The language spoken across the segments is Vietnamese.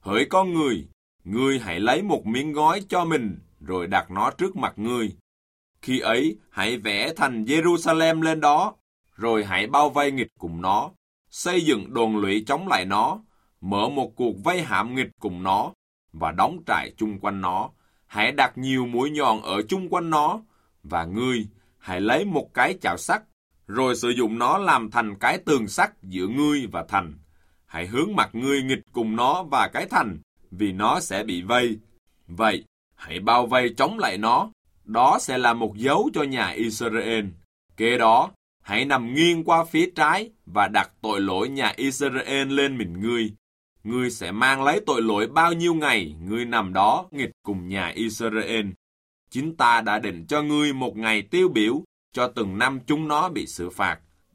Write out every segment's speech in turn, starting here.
hỡi con người, ngươi hãy lấy một miếng gói cho mình, rồi đặt nó trước mặt ngươi. Khi ấy, hãy vẽ thành Jerusalem lên đó, rồi hãy bao vây nghịch cùng nó, xây dựng đồn lũy chống lại nó, mở một cuộc vây hãm nghịch cùng nó, và đóng trại chung quanh nó. Hãy đặt nhiều mũi nhọn ở chung quanh nó, và ngươi hãy lấy một cái chảo sắt, rồi sử dụng nó làm thành cái tường sắt giữa ngươi và thành. Hãy hướng mặt ngươi nghịch cùng nó và cái thành, vì nó sẽ bị vây. Vậy, hãy bao vây chống lại nó. Đó sẽ là một dấu cho nhà Israel. Kế đó, hãy nằm nghiêng qua phía trái và đặt tội lỗi nhà Israel lên mình ngươi. Ngươi sẽ mang lấy tội lỗi bao nhiêu ngày ngươi nằm đó nghịch cùng nhà Israel. Chính ta đã định cho ngươi một ngày tiêu biểu cho từng năm chúng nó bị xử phạt,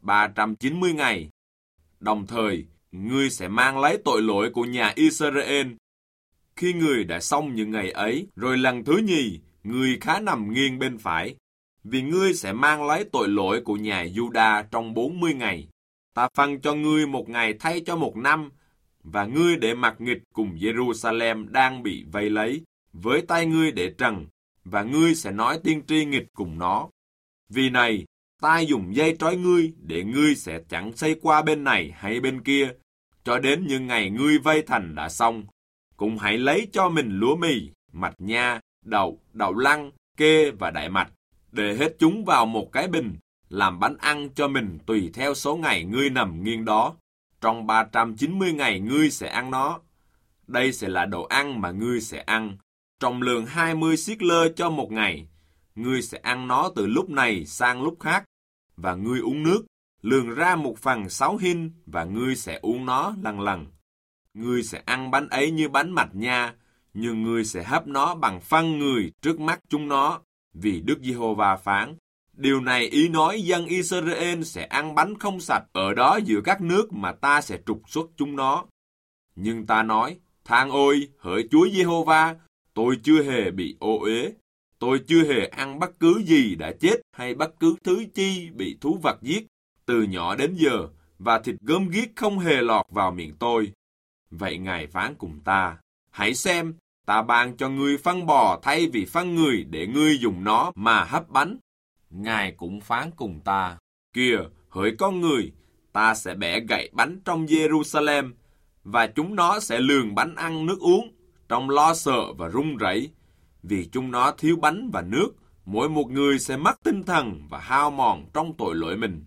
390 ngày. Đồng thời, ngươi sẽ mang lấy tội lỗi của nhà Israel. Khi ngươi đã xong những ngày ấy, rồi lần thứ nhì, ngươi khá nằm nghiêng bên phải, vì ngươi sẽ mang lấy tội lỗi của nhà Juda trong 40 ngày. Ta phân cho ngươi một ngày thay cho một năm, và ngươi để mặc nghịch cùng Jerusalem đang bị vây lấy, với tay ngươi để trần, và ngươi sẽ nói tiên tri nghịch cùng nó. Vì này, ta dùng dây trói ngươi, để ngươi sẽ chẳng xây qua bên này hay bên kia, cho đến những ngày ngươi vây thành đã xong. Cũng hãy lấy cho mình lúa mì, mạch nha, đậu, đậu lăng, kê và đại mạch, để hết chúng vào một cái bình, làm bánh ăn cho mình tùy theo số ngày ngươi nằm nghiêng đó. Trong 390 ngày ngươi sẽ ăn nó. Đây sẽ là đồ ăn mà ngươi sẽ ăn, trọng lượng 20 siết lơ cho một ngày. Ngươi sẽ ăn nó từ lúc này sang lúc khác, và ngươi uống nước, lường ra 1/6 hin, và ngươi sẽ uống nó lần lần. Ngươi sẽ ăn bánh ấy như bánh mạch nha, nhưng ngươi sẽ hấp nó bằng phân người trước mắt chúng nó, vì Đức Giê-hô-va phán. Điều này ý nói dân Israel sẽ ăn bánh không sạch ở đó giữa các nước mà ta sẽ trục xuất chúng nó. Nhưng ta nói, than ôi, hỡi Chúa Giê-hô-va, tôi chưa hề bị ô uế. Tôi chưa hề ăn bất cứ gì đã chết hay bất cứ thứ chi bị thú vật giết, từ nhỏ đến giờ, và thịt gớm ghiếc không hề lọt vào miệng tôi. Vậy Ngài phán cùng ta, hãy xem, ta ban cho ngươi phân bò thay vì phân người để ngươi dùng nó mà hấp bánh. Ngài cũng phán cùng ta, kìa, hỡi con người, ta sẽ bẻ gậy bánh trong Jerusalem, và chúng nó sẽ lường bánh ăn nước uống, trong lo sợ và run rẩy, vì chúng nó thiếu bánh và nước, mỗi một người sẽ mất tinh thần và hao mòn trong tội lỗi mình.